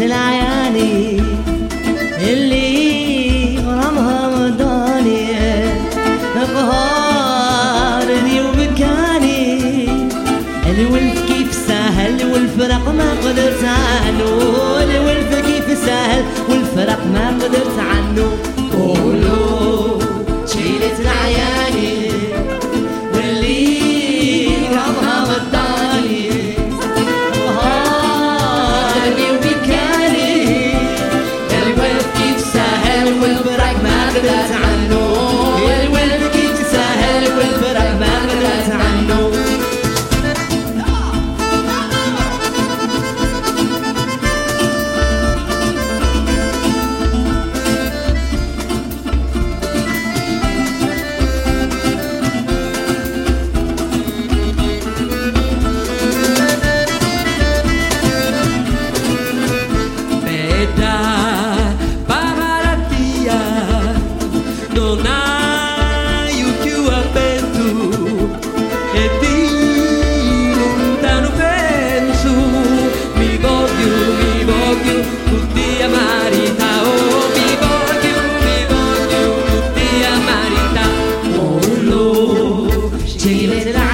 العياني اللي غرامها مضاني قهرني وبكاني. الولف كيف سهل والفرق ما قدرت عنه، الولف كيف سهل والفرق ما قدرت عنه. قولوا شيلة العياني واللي غرامها مضاني قهرني وبكاني. الولف كيف سهل والفرق ما قدرت عنه، الولف كيف سهل والفرق ما قدرت عنه. Chile